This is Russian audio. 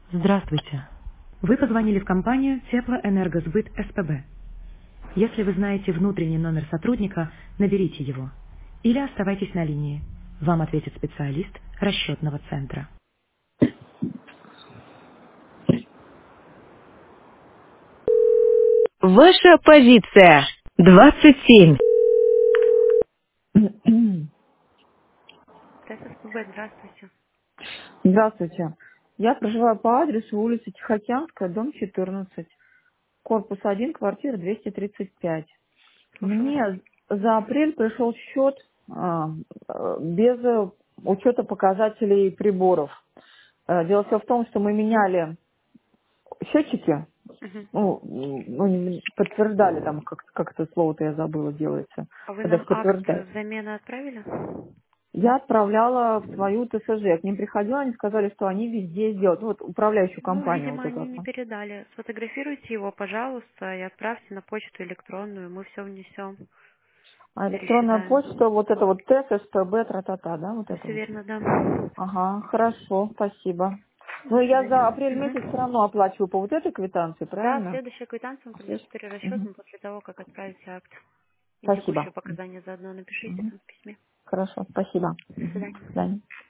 Здравствуйте. Вы позвонили в компанию Теплоэнергосбыт СПБ. Если вы знаете внутренний номер сотрудника, наберите его. Или оставайтесь на линии. Вам ответит специалист расчетного центра. Ваша позиция 27. ТССПБ, здравствуйте. Здравствуйте. Я проживаю по адресу улица Тихоокеанская, дом 14, корпус 1, квартира 235. Слушаю вас. Мне за апрель пришел счет без учета показателей приборов. Дело все в том, что мы меняли счетчики, Мгм. подтверждали там, как это слово-то я забыла делается, А вы когда нам акт подтверждать. замены отправили? Я отправляла в свою ТСЖ. К ним приходила, они сказали, что они везде сделают. Ну, вот управляющую Ну, компанию видимо, вот эту они вот. не передали. Сфотографируйте его, пожалуйста, и отправьте на почту электронную. Мы все внесем, А электронная пересчитаем. почта, вот это вот ТЭС, СПБ, тра-та-та, да, вот это Все вот. верно, да. Ага, хорошо, спасибо. Ну, До я свидания. за апрель месяц все Мгм. равно оплачиваю по вот этой квитанции, Да, правильно? следующая квитанция вам придет с Мгм. перерасчетом после того, как отправите акт. И Спасибо. текущие показания заодно напишите Мгм. там в письме. Хорошо, спасибо. До Мгм. До свидания. свидания.